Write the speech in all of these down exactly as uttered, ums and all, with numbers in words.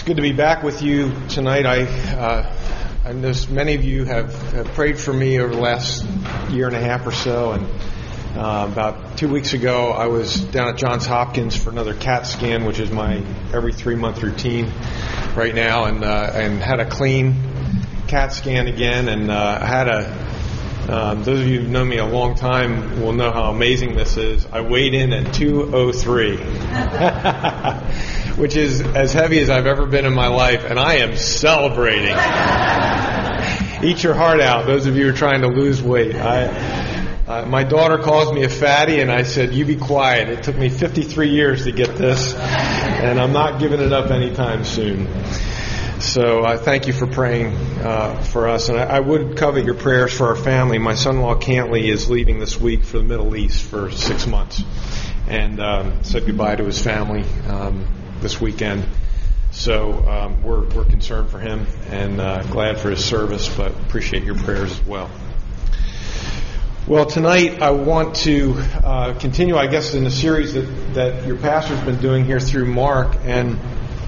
good to be back with you tonight. I, uh, I know many of you have, have prayed for me over the last year and a half or so, and uh, about two weeks ago I was down at Johns Hopkins for another CAT scan, which is my every three month routine right now, and uh, and had a clean CAT scan again, and uh, I had a Um, those of you who've known me a long time will know how amazing this is. I weighed in at two oh three, which is as heavy as I've ever been in my life, and I am celebrating. Eat your heart out, those of you who are trying to lose weight. I, uh, my daughter calls me a fatty, and I said, you be quiet. It took me fifty-three years to get this, and I'm not giving it up anytime soon. So I uh, thank you for praying uh, for us. And I, I would covet your prayers for our family. My son-in-law, Cantley, is leaving this week for the Middle East for six months. And um, said goodbye to his family um, this weekend. So um, we're, we're concerned for him and uh, glad for his service, but appreciate your prayers as well. Well, tonight I want to uh, continue, I guess, in the series that, that your pastor's been doing here through Mark. And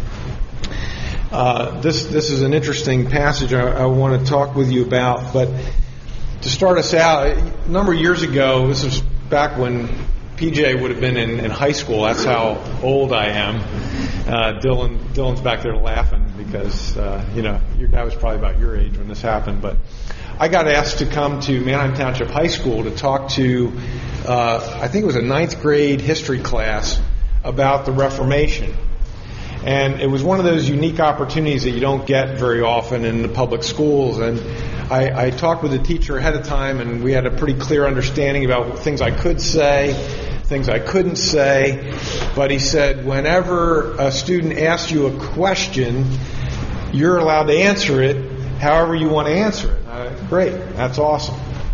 Uh, this this is an interesting passage I, I want to talk with you about. But to start us out, a number of years ago, this was back when P J would have been in, in high school. That's how old I am. Uh, Dylan Dylan's back there laughing because uh, you know your dad was probably about your age when this happened. But I got asked to come to Manheim Township High School to talk to uh, I think it was a ninth grade history class about the Reformation. And it was one of those unique opportunities that you don't get very often in the public schools. And I, I talked with the teacher ahead of time, and we had a pretty clear understanding about things I could say, things I couldn't say. But he said, whenever a student asks you a question, you're allowed to answer it however you want to answer it. Uh, great. That's awesome.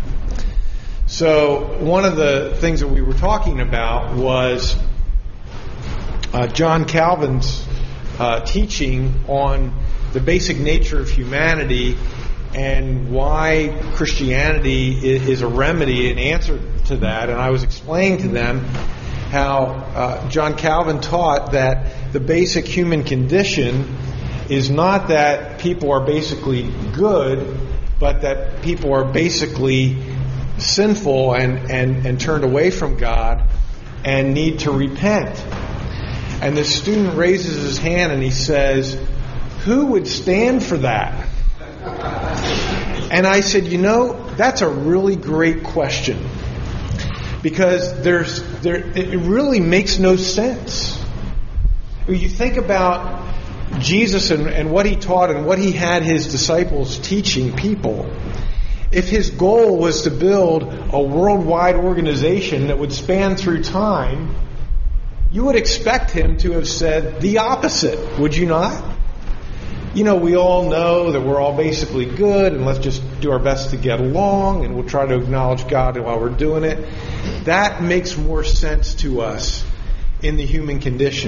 So one of the things that we were talking about was uh, John Calvin's Uh, teaching on the basic nature of humanity and why Christianity is, is a remedy, an answer to that. And I was explaining to them how uh, John Calvin taught that the basic human condition is not that people are basically good, but that people are basically sinful and, and, and turned away from God and need to repent. And the student raises his hand and he says, who would stand for that? And I said, you know, that's a really great question. Because there's there it really makes no sense. You think about Jesus and, and what he taught and what he had his disciples teaching people. If his goal was to build a worldwide organization that would span through time, you would expect him to have said the opposite, would you not? You know, we all know that we're all basically good, and let's just do our best to get along, and we'll try to acknowledge God while we're doing it. That makes more sense to us in the human condition.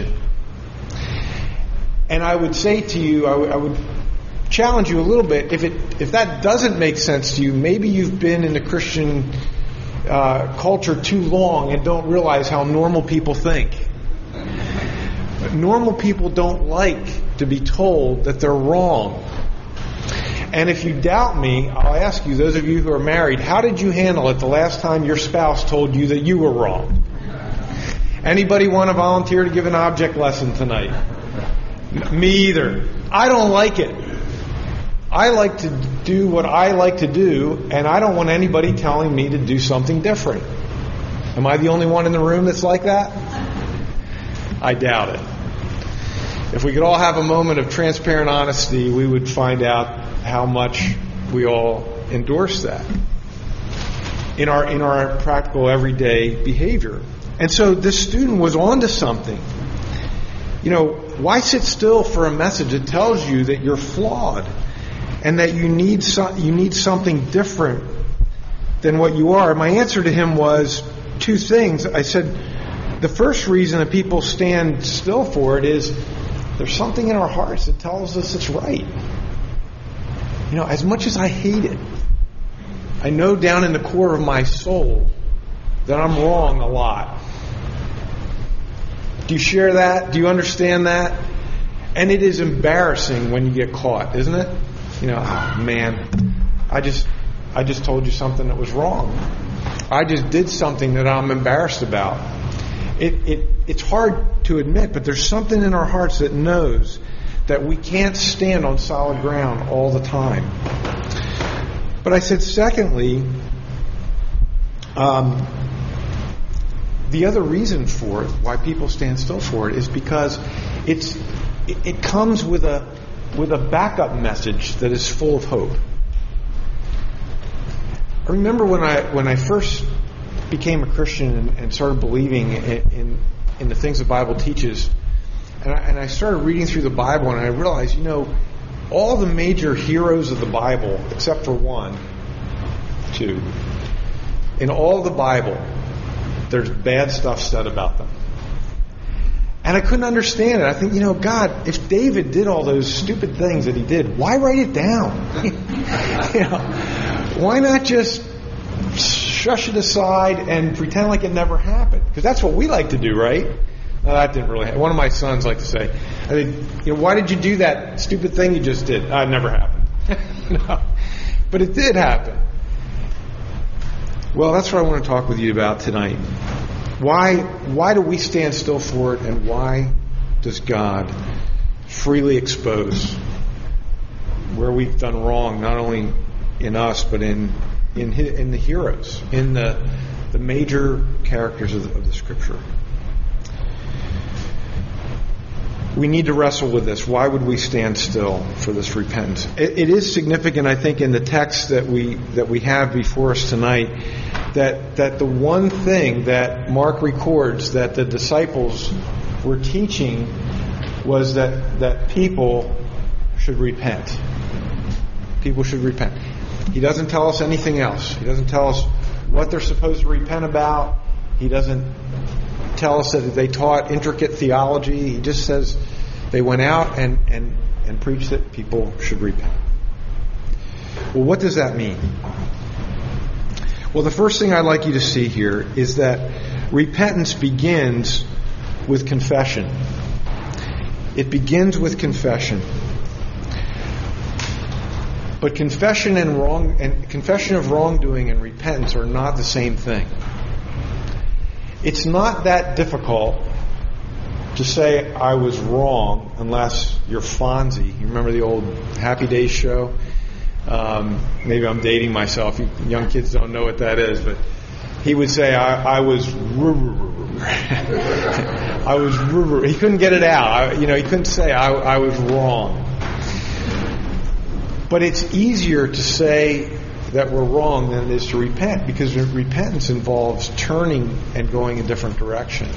And I would say to you, I, w- I would challenge you a little bit, if it if that doesn't make sense to you, maybe you've been in the Christian uh, culture too long and don't realize how normal people think. Normal people don't like to be told that they're wrong. And if you doubt me, I'll ask you, those of you who are married, how did you handle it the last time your spouse told you that you were wrong? Anybody want to volunteer to give an object lesson tonight? Me either. I don't like it. I like to do what I like to do, and I don't want anybody telling me to do something different. Am I the only one in the room that's like that? I doubt it. If we could all have a moment of transparent honesty, we would find out how much we all endorse that in our in our practical everyday behavior. And so this student was onto something. You know, why sit still for a message that tells you that you're flawed and that you need so, you need something different than what you are? My answer to him was two things. I said, the first reason that people stand still for it is there's something in our hearts that tells us it's right. You know, as much as I hate it, I know down in the core of my soul that I'm wrong a lot. Do you share that? Do you understand that? And it is embarrassing when you get caught, isn't it? You know, oh, man, I just I just told you something that was wrong. I just did something that I'm embarrassed about. It, it it's hard to admit, but there's something in our hearts that knows that we can't stand on solid ground all the time. But I said, secondly, um, the other reason for it, why people stand still for it, is because it's it, it comes with a with a backup message that is full of hope. I remember when I when I first became a Christian and, and started believing in, in in the things the Bible teaches, and I, and I started reading through the Bible, and I realized, you know, all the major heroes of the Bible, except for one, two, in all the Bible, there's bad stuff said about them. And I couldn't understand it. I think, you know, God, if David did all those stupid things that he did, why write it down? You know, why not just shush it aside and pretend like it never happened? Because that's what we like to do, right? No, that didn't really happen. One of my sons like to say, I think, you know, why did you do that stupid thing you just did? Uh, it never happened. No. But it did happen. Well, that's what I want to talk with you about tonight. Why why do we stand still for it, and why does God freely expose where we've done wrong, not only in us, but in in, in the heroes, in the the major characters of the, of the Scripture? We need to wrestle with this. Why would we stand still for this repentance? It, it is significant, I think, in the text that we that we have before us tonight, that that the one thing that Mark records that the disciples were teaching was that that people should repent. People should repent. He doesn't tell us anything else. He doesn't tell us what they're supposed to repent about. He doesn't tell us that they taught intricate theology. He just says they went out and, and, and preached that people should repent. Well, what does that mean? Well, the first thing I'd like you to see here is that repentance begins with confession. It begins with confession. But confession and wrong and confession of wrongdoing and repentance are not the same thing. It's not that difficult to say I was wrong unless you're Fonzie. You remember the old Happy Days show? Um, maybe I'm dating myself. You young kids don't know what that is, but he would say I, I was I was he couldn't get it out. I, you know, he couldn't say I, I was wrong. But it's easier to say that we're wrong than it is to repent, because repentance involves turning and going a different direction.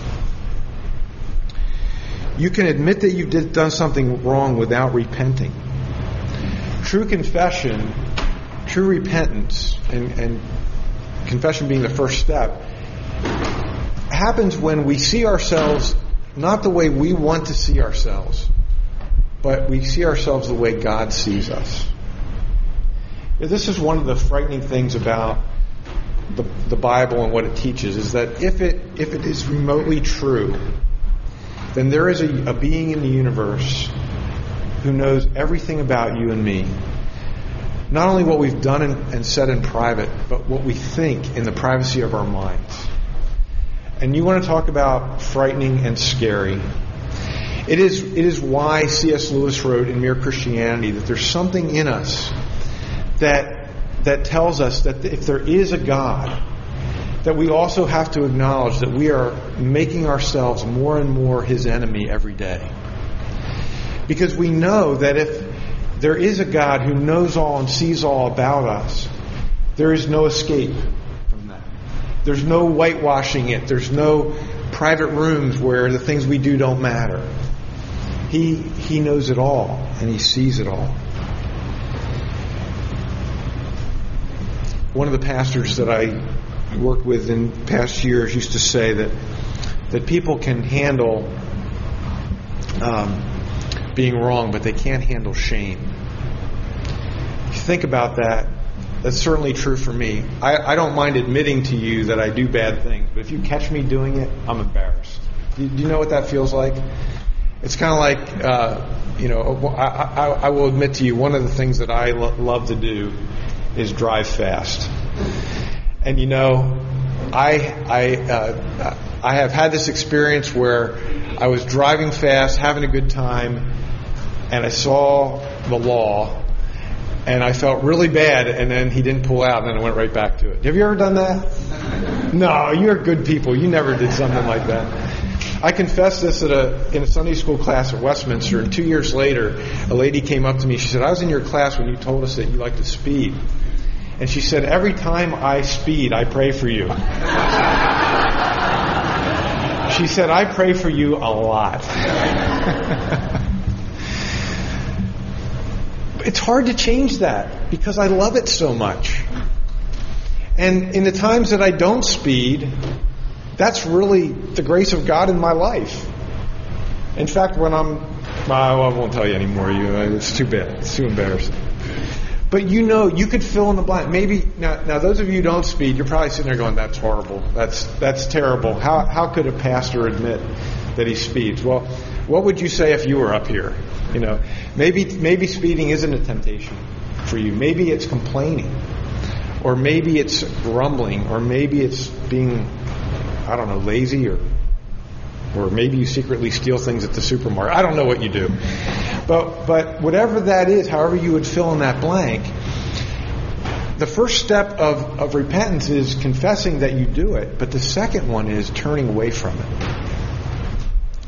You can admit that you've did, done something wrong without repenting. True confession, true repentance, and, and confession being the first step, happens when we see ourselves not the way we want to see ourselves, but we see ourselves the way God sees us. This is one of the frightening things about the, the Bible and what it teaches, is that if it if it is remotely true, then there is a, a being in the universe who knows everything about you and me. Not only what we've done and, and said in private, but what we think in the privacy of our minds. And you want to talk about frightening and scary. It is it is why C S Lewis wrote in Mere Christianity that there's something in us that that tells us that if there is a God, that we also have to acknowledge that we are making ourselves more and more His enemy every day. Because we know that if there is a God who knows all and sees all about us, there is no escape from that. There's no whitewashing it. There's no private rooms where the things we do don't matter. He He knows it all, and He sees it all. One of the pastors that I worked with in past years used to say that that people can handle um, being wrong, but they can't handle shame. If you think about that, that's certainly true for me. I, I don't mind admitting to you that I do bad things, but if you catch me doing it, I'm embarrassed. Do, do you know what that feels like? It's kind of like, uh, you know, I, I, I will admit to you, one of the things that I lo- love to do is drive fast. And you know, I I uh, I have had this experience where I was driving fast, having a good time, and I saw the law, and I felt really bad, and then he didn't pull out, and then I went right back to it. Have you ever done that? No, you're good people. You never did something like that. I confessed this at a in a Sunday school class at Westminster, and two years later, a lady came up to me. She said, "I was in your class when you told us that you like to speed." And she said, "Every time I speed, I pray for you." She said, "I pray for you a lot." It's hard to change that because I love it so much. And in the times that I don't speed, that's really the grace of God in my life. In fact, when I'm... Well, I won't tell you anymore. You, it's too bad. It's too embarrassing. But you know, you could fill in the blank. Maybe now, now those of you who don't speed, you're probably sitting there going, "That's horrible. That's that's terrible. How how could a pastor admit that he speeds?" Well, what would you say if you were up here? You know, maybe maybe speeding isn't a temptation for you. Maybe it's complaining, or maybe it's grumbling, or maybe it's being, I don't know, lazy, or or maybe you secretly steal things at the supermarket. I don't know what you do. But but whatever that is, however you would fill in that blank, the first step of, of repentance is confessing that you do it, but the second one is turning away from it.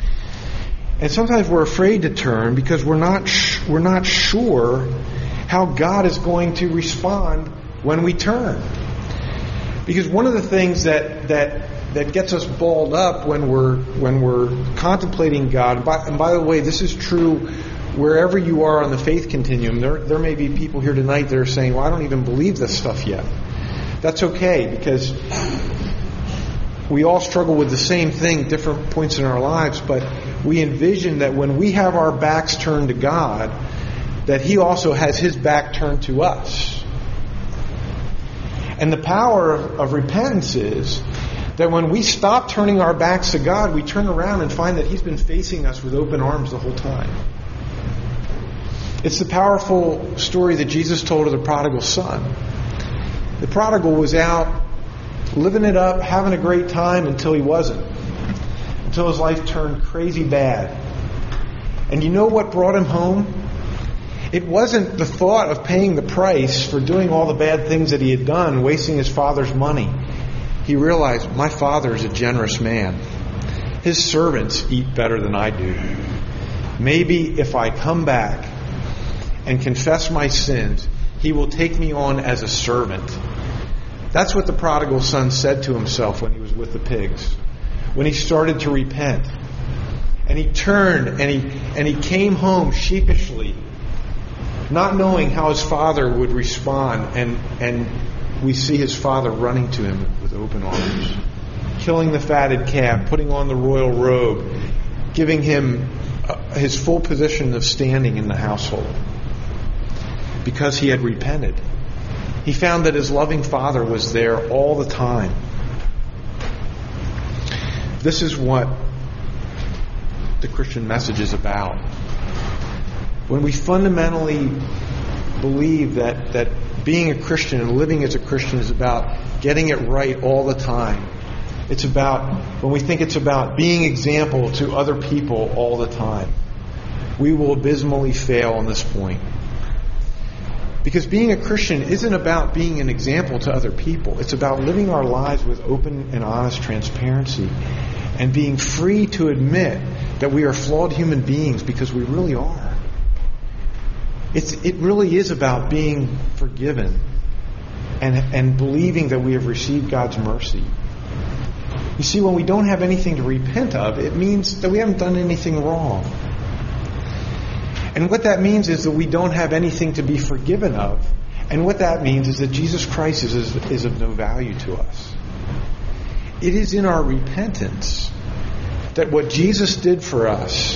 And sometimes we're afraid to turn because we're not sh- we're not sure how God is going to respond when we turn. Because one of the things that that that gets us balled up when we're when we're contemplating God, and by, and by the way, this is true wherever you are on the faith continuum. There there may be people here tonight that are saying, "Well, I don't even believe this stuff yet." That's okay, because we all struggle with the same thing, different points in our lives, but we envision that when we have our backs turned to God, that He also has His back turned to us. And the power of, of repentance is that when we stop turning our backs to God, we turn around and find that He's been facing us with open arms the whole time. It's the powerful story that Jesus told of the prodigal son. The prodigal was out living it up, having a great time until he wasn't. Until his life turned crazy bad. And you know what brought him home? It wasn't the thought of paying the price for doing all the bad things that he had done, wasting his father's money. He realized, my father is a generous man. His servants eat better than I do. Maybe if I come back and confess my sins, He will take me on as a servant. That's what the prodigal son said to himself when he was with the pigs. When he started to repent. And he turned and he and he came home sheepishly, not knowing how his father would respond, and and we see his father running to him with open arms, killing the fatted calf, putting on the royal robe, giving him uh, his full position of standing in the household. Because he had repented. He found that his loving father was there all the time. This is what the Christian message is about. When we fundamentally believe that, that being a Christian and living as a Christian is about getting it right all the time. It's about, when we think it's about being example to other people all the time, we will abysmally fail on this point. Because being a Christian isn't about being an example to other people. It's about living our lives with open and honest transparency and being free to admit that we are flawed human beings, because we really are. It's, it really is about being forgiven and, and believing that we have received God's mercy. You see, when we don't have anything to repent of, it means that we haven't done anything wrong. And what that means is that we don't have anything to be forgiven of. And what that means is that Jesus Christ is, is, is of no value to us. It is in our repentance that what Jesus did for us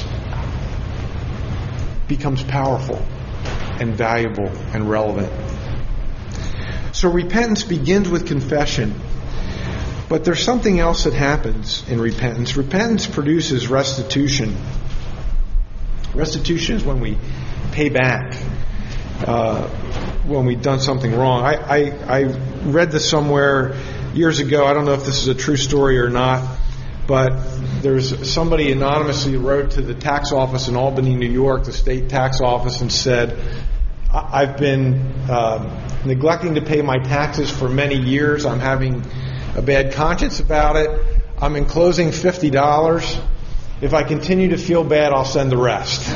becomes powerful and valuable and relevant. So repentance begins with confession. But there's something else that happens in repentance. Repentance produces restitution. Restitution is when we pay back uh, when we've done something wrong. I, I, I read this somewhere years ago. I don't know if this is a true story or not, but there's somebody anonymously wrote to the tax office in Albany, New York, the state tax office, and said, I've been uh, neglecting to pay my taxes for many years. I'm having a bad conscience about it. I'm enclosing fifty dollars. If I continue to feel bad, I'll send the rest.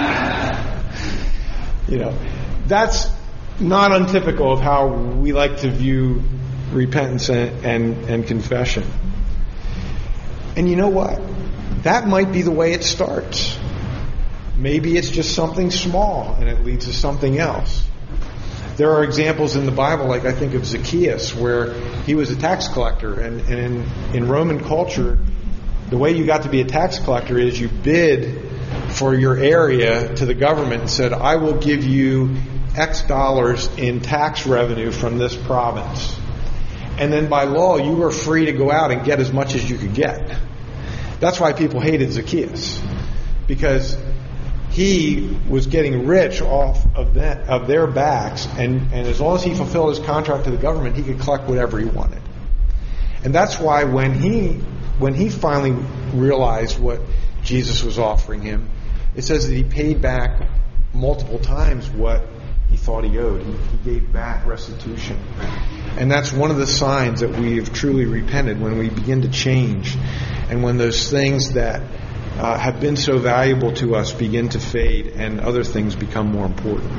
You know, that's not untypical of how we like to view repentance and, and, and confession. And you know what? That might be the way it starts. Maybe it's just something small and it leads to something else. There are examples in the Bible, like I think of Zacchaeus, where he was a tax collector. And, and in, in Roman culture, the way you got to be a tax collector is you bid for your area to the government and said, I will give you X dollars in tax revenue from this province. And then by law, you were free to go out and get as much as you could get. That's why people hated Zacchaeus, because he was getting rich off of that, of their backs, and, and as long as he fulfilled his contract to the government, he could collect whatever he wanted. And that's why when he when he finally realized what Jesus was offering him, it says that he paid back multiple times what he thought he owed. He, he gave back restitution. And that's one of the signs that we have truly repented, when we begin to change, and when those things that Uh, have been so valuable to us begin to fade and other things become more important.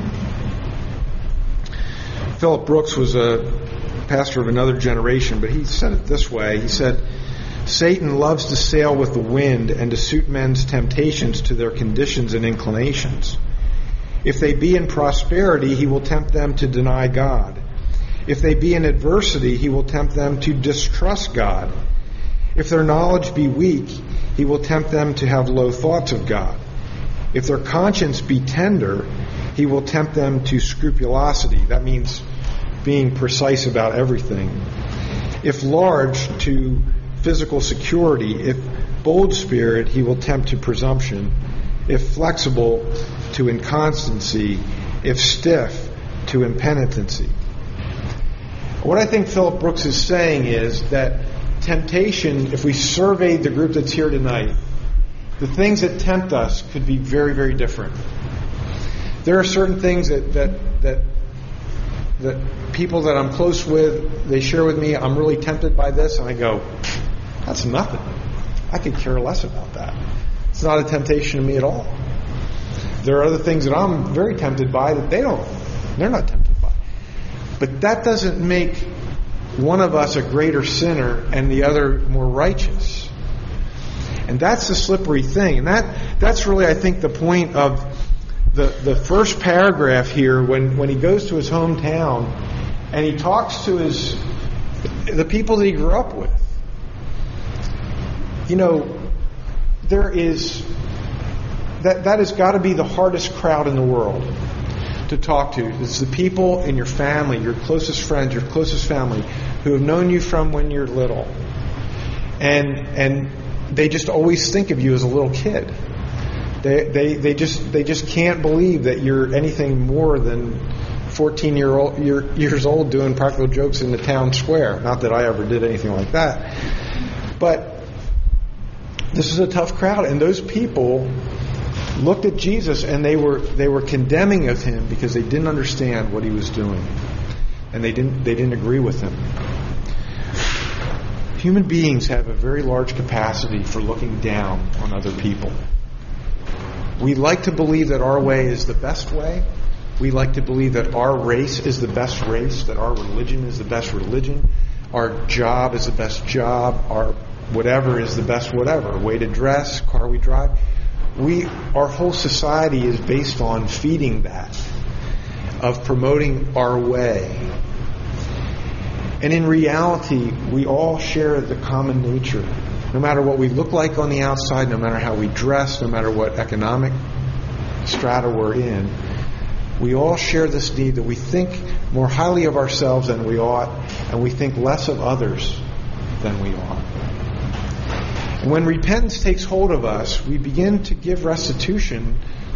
Philip Brooks was a pastor of another generation, but he said it this way. He said, Satan loves to sail with the wind and to suit men's temptations to their conditions and inclinations. If they be in prosperity, he will tempt them to deny God. If they be in adversity, he will tempt them to distrust God. If their knowledge be weak, he will tempt them to have low thoughts of God. If their conscience be tender, he will tempt them to scrupulosity. That means being precise about everything. If large, to physical security. If bold spirit, he will tempt to presumption. If flexible, to inconstancy. If stiff, to impenitency. What I think Philip Brooks is saying is that temptation, if we surveyed the group that's here tonight, the things that tempt us could be very, very different. There are certain things that that that that people that I'm close with, they share with me, I'm really tempted by this, and I go, that's nothing. I could care less about that. It's not a temptation to me at all. There are other things that I'm very tempted by that they don't, they're not tempted by. But that doesn't make one of us a greater sinner and the other more righteous. And that's the slippery thing. And that that's really, I think, the point of the, the first paragraph here, when, when he goes to his hometown and he talks to his the people that he grew up with. You know, there is that that has got to be the hardest crowd in the world to talk to. It's the people in your family, your closest friends, your closest family, who have known you from when you're little. And and they just always think of you as a little kid. They they they just they just can't believe that you're anything more than fourteen year old year, years old doing practical jokes in the town square. Not that I ever did anything like that. But this is a tough crowd, and those people looked at Jesus and they were they were condemning of him because they didn't understand what he was doing, and they didn't they didn't agree with him. Human beings have a very large capacity for looking down on other people. We like to believe that our way is the best way. We like to believe that our race is the best race, that our religion is the best religion, our job is the best job, our whatever is the best whatever, way to dress, car we drive. We, our whole society is based on feeding that, of promoting our way. And in reality, we all share the common nature. No matter what we look like on the outside, no matter how we dress, no matter what economic strata we're in, we all share this need that we think more highly of ourselves than we ought, and we think less of others than we ought. And when repentance takes hold of us, we begin to give restitution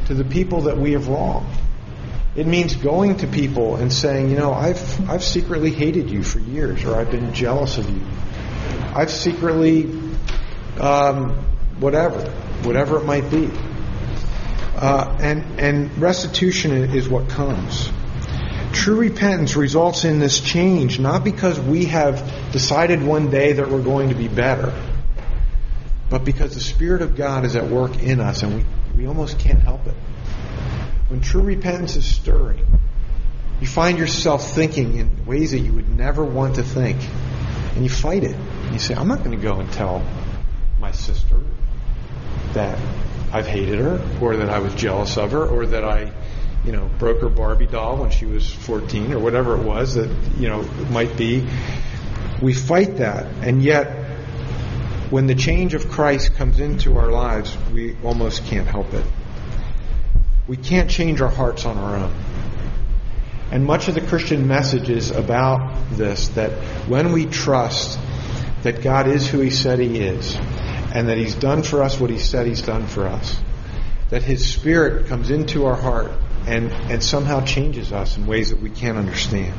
to the people that we have wronged. It means going to people and saying, you know, I've I've secretly hated you for years, or I've been jealous of you. I've secretly, um, whatever, whatever it might be. Uh, and, and restitution is what comes. True repentance results in this change, not because we have decided one day that we're going to be better, but because the Spirit of God is at work in us, and we, we almost can't help it. When true repentance is stirring, you find yourself thinking in ways that you would never want to think, and you fight it. You say, I'm not going to go and tell my sister that I've hated her, or that I was jealous of her, or that I, you know, broke her Barbie doll when she was fourteen, or whatever it was that, you know, it might be. We fight that, and yet when the change of Christ comes into our lives, we almost can't help it. We can't change our hearts on our own. And much of the Christian message is about this, that when we trust that God is who He said He is, and that He's done for us what He said He's done for us, that His Spirit comes into our heart and, and somehow changes us in ways that we can't understand.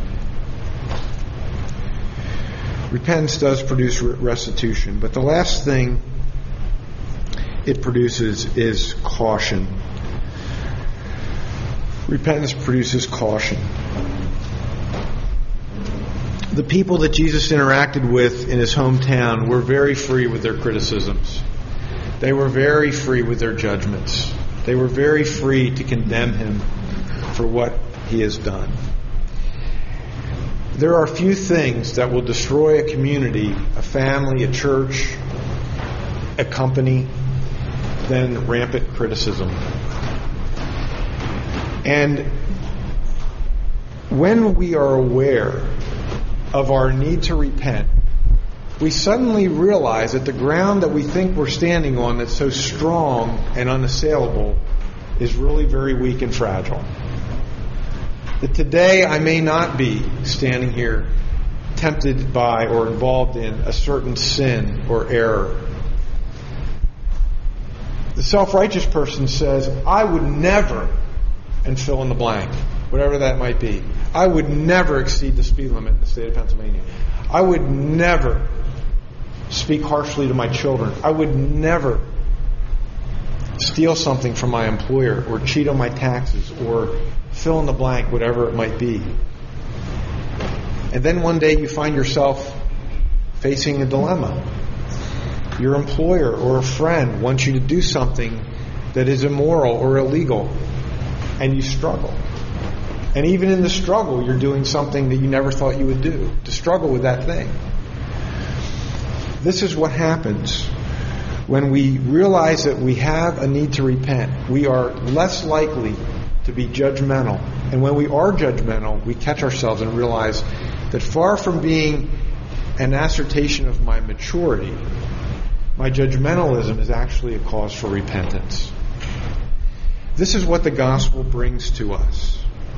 Repentance does produce restitution, but the last thing it produces is caution. Repentance produces caution. The people that Jesus interacted with in His hometown were very free with their criticisms. They were very free with their judgments. They were very free to condemn Him for what He has done. There are few things that will destroy a community, a family, a church, a company, than rampant criticism. And when we are aware of our need to repent, we suddenly realize that the ground that we think we're standing on that's so strong and unassailable is really very weak and fragile. That today I may not be standing here tempted by or involved in a certain sin or error. The self-righteous person says, I would never, and fill in the blank, whatever that might be. I would never exceed the speed limit in the state of Pennsylvania. I would never speak harshly to my children. I would never steal something from my employer or cheat on my taxes or fill in the blank, whatever it might be. And then one day you find yourself facing a dilemma. Your employer or a friend wants you to do something that is immoral or illegal, and you struggle. And even in the struggle, you're doing something that you never thought you would do, to struggle with that thing. This is what happens when we realize that we have a need to repent. We are less likely to be judgmental. And when we are judgmental, we catch ourselves and realize that far from being an assertion of my maturity, my judgmentalism is actually a cause for repentance. This is what the gospel brings to us.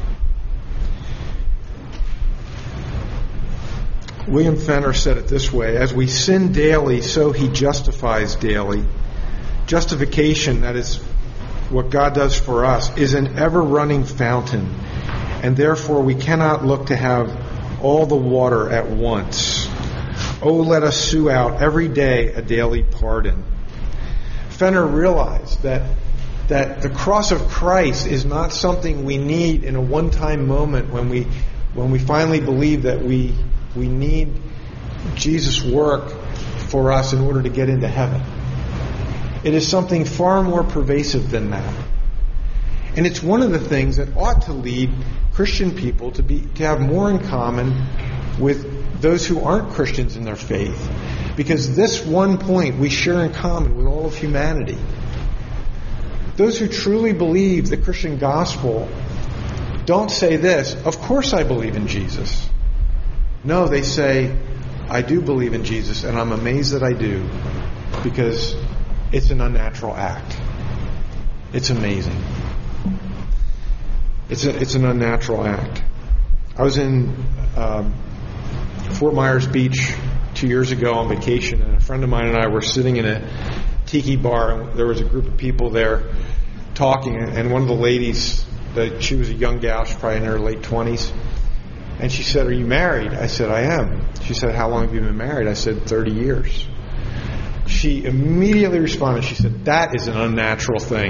William Fenner said it this way: as we sin daily, so He justifies daily. Justification, that is what God does for us, is an ever-running fountain, and therefore we cannot look to have all the water at once. Oh, let us sue out every day a daily pardon. Fenner realized that that the cross of Christ is not something we need in a one-time moment when we when we finally believe that we we need Jesus' work for us in order to get into heaven. It is something far more pervasive than that. And it's one of the things that ought to lead Christian people to be to have more in common with those who aren't Christians in their faith. Because this one point we share in common with all of humanity. Those who truly believe the Christian gospel don't say this, of course I believe in Jesus. No, they say, I do believe in Jesus, and I'm amazed that I do, because it's an unnatural act. It's amazing. It's a, it's an unnatural act. I was in um, Fort Myers Beach two years ago on vacation, and a friend of mine and I were sitting in a tiki bar, and there was a group of people there talking, and one of the ladies, that she was a young gal, she's probably in her late twenties, and she said, "Are you married?" I said, "I am." She said, "How long have you been married?" I said, thirty years. She immediately responded. She said, "That is an unnatural thing."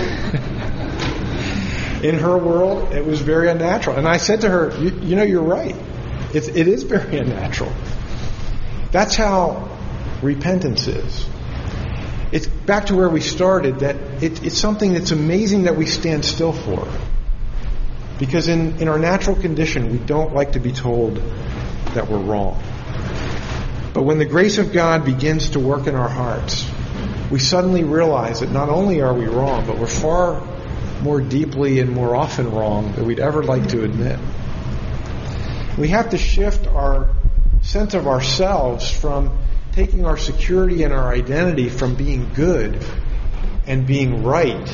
In her world, it was very unnatural. And I said to her, you, you know, you're right. It's, it is very unnatural. That's how repentance is. It's back to where we started, that it, it's something that's amazing that we stand still for. Because in, in our natural condition, we don't like to be told that we're wrong. But when the grace of God begins to work in our hearts, we suddenly realize that not only are we wrong, but we're far more deeply and more often wrong than we'd ever like to admit. We have to shift our sense of ourselves from taking our security and our identity from being good and being right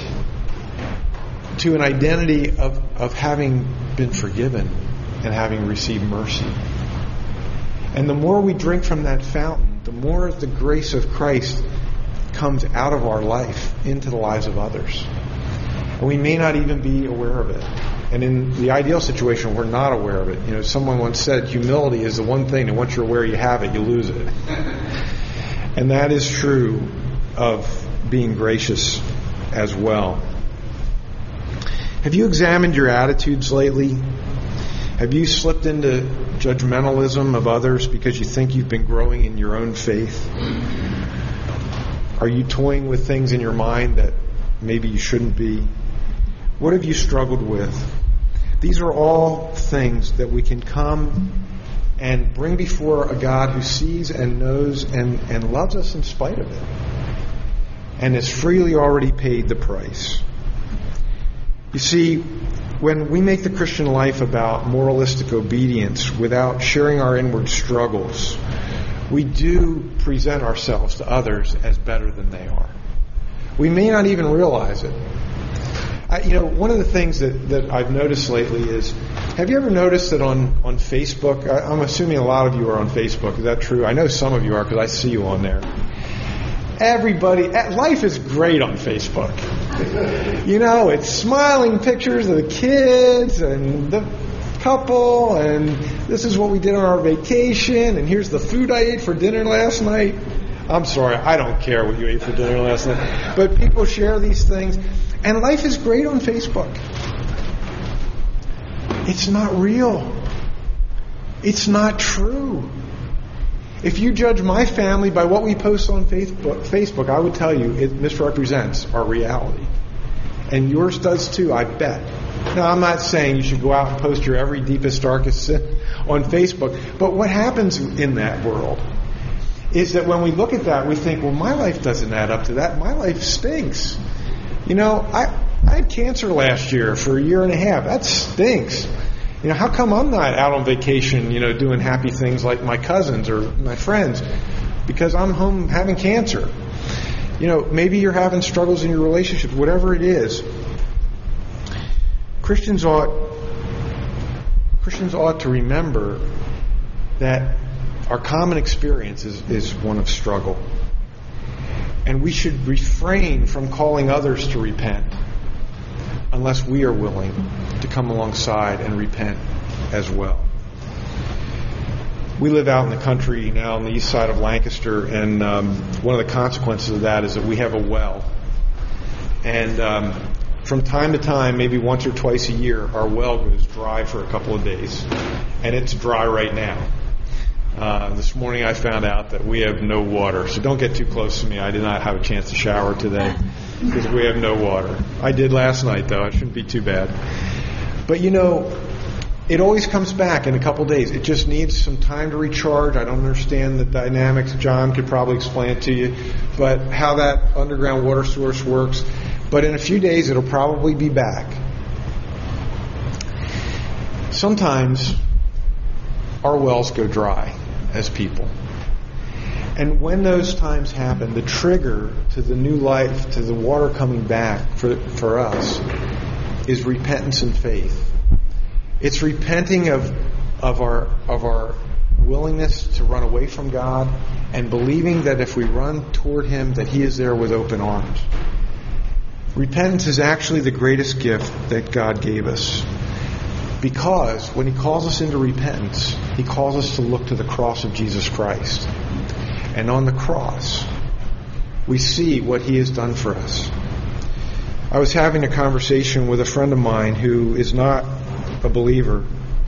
to an identity of, of having been forgiven and having received mercy. And the more we drink from that fountain, the more the grace of Christ comes out of our life into the lives of others. And we may not even be aware of it. And in the ideal situation, we're not aware of it. You know, someone once said, humility is the one thing that once you're aware you have it, you lose it. And that is true of being gracious as well. Have you examined your attitudes lately? Have you slipped into judgmentalism of others because you think you've been growing in your own faith? Are you toying with things in your mind that maybe you shouldn't be? What have you struggled with? These are all things that we can come and bring before a God who sees and knows and, and loves us in spite of it, and has freely already paid the price. You see, when we make the Christian life about moralistic obedience without sharing our inward struggles, we do present ourselves to others as better than they are. We may not even realize it. I, you know, one of the things that, that I've noticed lately is, have you ever noticed that on, on Facebook, I, I'm assuming a lot of you are on Facebook, is that true? I know some of you are because I see you on there. Everybody, life is great on Facebook. You know, it's smiling pictures of the kids and the couple, and this is what we did on our vacation, and here's the food I ate for dinner last night. I'm sorry, I don't care what you ate for dinner last night. But people share these things, and life is great on Facebook. It's not real. It's not true. If you judge my family by what we post on Facebook, Facebook, I would tell you it misrepresents our reality. And yours does too, I bet. Now, I'm not saying you should go out and post your every deepest, darkest sin on Facebook. But what happens in that world is that when we look at that, we think, well, my life doesn't add up to that. My life stinks. You know, I, I had cancer last year for a year and a half. That stinks. You know, how come I'm not out on vacation, you know, doing happy things like my cousins or my friends? Because I'm home having cancer. You know, maybe you're having struggles in your relationships, whatever it is. Christians ought Christians ought to remember that our common experience is, is one of struggle. And we should refrain from calling others to repent unless we are willing to come alongside and repent as well. We live out in the country now on the east side of Lancaster, and um, one of the consequences of that is that we have a well. And um, from time to time, maybe once or twice a year, our well goes dry for a couple of days. And it's dry right now. Uh, this morning I found out that we have no water. So don't get too close to me. I did not have a chance to shower today because we have no water. I did last night, though. It shouldn't be too bad. But, you know, it always comes back in a couple days. It just needs some time to recharge. I don't understand the dynamics. John could probably explain it to you. But how that underground water source works. But in a few days, it'll probably be back. Sometimes our wells go dry as people. And when those times happen, the trigger to the new life, to the water coming back for, for us, is repentance and faith. It's repenting of of our of our willingness to run away from God and believing that if we run toward Him, that He is there with open arms. Repentance is actually the greatest gift that God gave us. Because when He calls us into repentance, He calls us to look to the cross of Jesus Christ. And on the cross, we see what He has done for us. I was having a conversation with a friend of mine who is not a believer.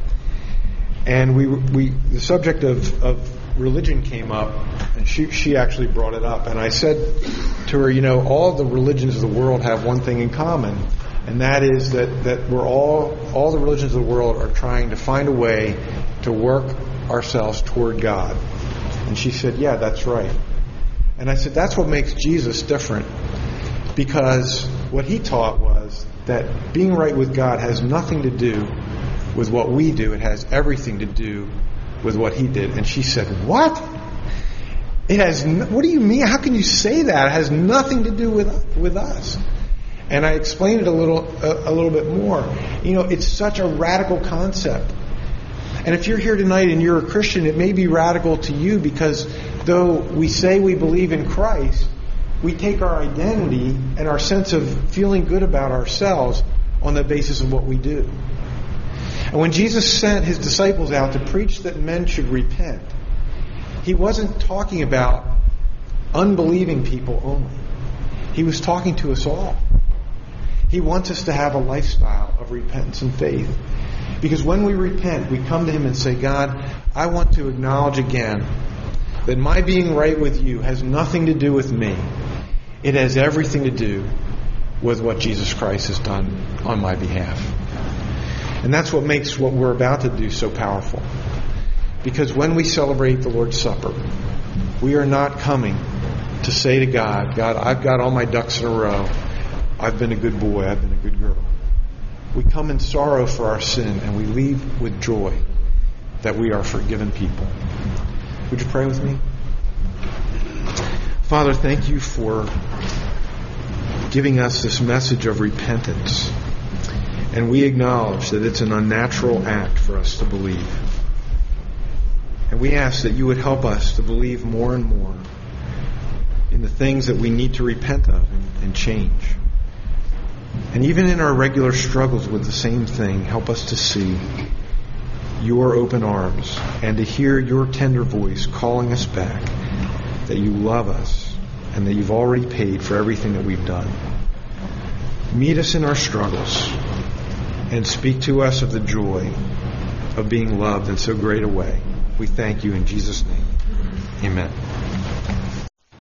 And we, we the subject of, of religion came up, and she, she actually brought it up. And I said to her, you know, all the religions of the world have one thing in common, and that is that, that we're all, all the religions of the world are trying to find a way to work ourselves toward God. And she said, yeah, that's right. And I said, that's what makes Jesus different, because what He taught was that being right with God has nothing to do with what we do. It has everything to do with what He did. And she said, what? It has. No, what do you mean? How can you say that? It has nothing to do with with us. And I explained it a little a, a little bit more. You know, it's such a radical concept. And if you're here tonight and you're a Christian, it may be radical to you, because though we say we believe in Christ, we take our identity and our sense of feeling good about ourselves on the basis of what we do. And when Jesus sent His disciples out to preach that men should repent, He wasn't talking about unbelieving people only. He was talking to us all. He wants us to have a lifestyle of repentance and faith. Because when we repent, we come to Him and say, God, I want to acknowledge again that my being right with You has nothing to do with me. It has everything to do with what Jesus Christ has done on my behalf. And that's what makes what we're about to do so powerful. Because when we celebrate the Lord's Supper, we are not coming to say to God, God, I've got all my ducks in a row. I've been a good boy. I've been a good girl. We come in sorrow for our sin, and we leave with joy that we are forgiven people. Would you pray with me? Father, thank You for giving us this message of repentance. And we acknowledge that it's an unnatural act for us to believe. And we ask that You would help us to believe more and more in the things that we need to repent of and, and change. And even in our regular struggles with the same thing, help us to see Your open arms and to hear Your tender voice calling us back, that You love us and that You've already paid for everything that we've done. Meet us in our struggles and speak to us of the joy of being loved in so great a way. We thank You in Jesus' name. Amen.